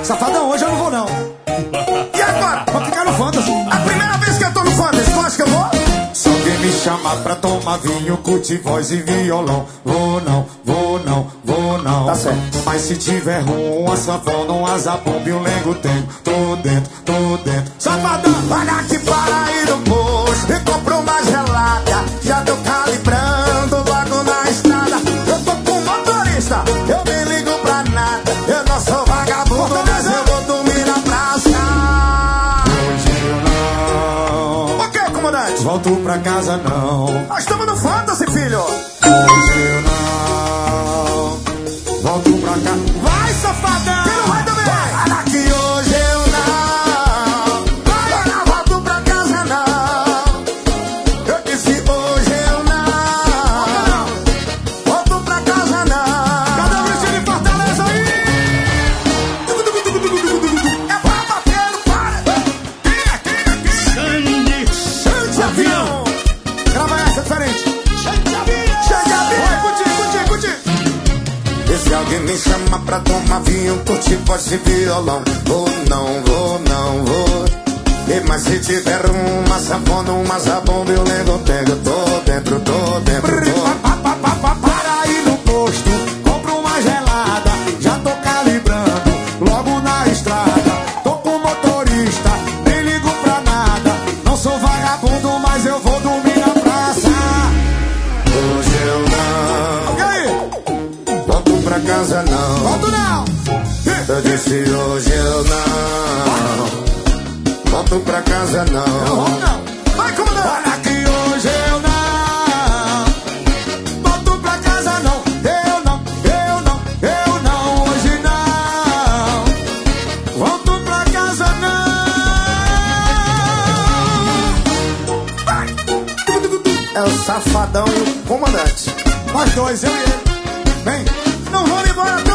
Safadão, hoje eu não vou não. E agora? Vou ficar no Fantasy. A primeira vez que eu tô no Fantasy, tu acha que eu vou? Se alguém me chamar pra tomar vinho, curte voz e violão, vou não, vou não, vou não. Tá certo. Mas se tiver rum, uma sanfona, um azabomba e um lengo tenho, tô dentro, tô dentro. Safadão, Olha aqui para ir no posto e compro uma gelada. Já tô calibrando logo na estrada. Eu tô com motorista, eu nem ligo pra nada. Eu não sou vagabundo, mas eu vou dormir na praça. Hoje eu não. O que, comandante? Volto pra casa não. Nós estamos no Fantasy, filho. Hoje eu não. Volto pra casa. Vai, safadão. Quem não vai também? Olha que hoje eu não. Eu não volto pra casa não. Eu disse hoje eu não. Volto pra casa não. Cadê o Cristiano de Fortaleza aí? É pra bater no para. Xande de avião. Grava essa, diferente. Xande de avião. Vai, curtir. E se alguém me chama pra tomar vinho, curtir voz e violão, vou não, vou não, vou. E mas se tiver uma sanfona, uma zabomba, eu lembro, pego, tô dentro, tô dentro, tô. Para ir no posto, compro uma gelada, já tô calibrando, logo na estrada. Tô com motorista, nem ligo pra nada. Não sou vagabundo, mas eu vou dormir na praça. Hoje eu não. E aí? Volto pra casa não. Volto não. Eu disse hoje eu não. Volto pra casa não. Não vou não. Vai, comandante. Olha que hoje eu não. Volto pra casa não. Eu não. Hoje não. Volto pra casa não. É o Safadão e o comandante. Nós dois, eu e ele. Vem. Não vamos embora,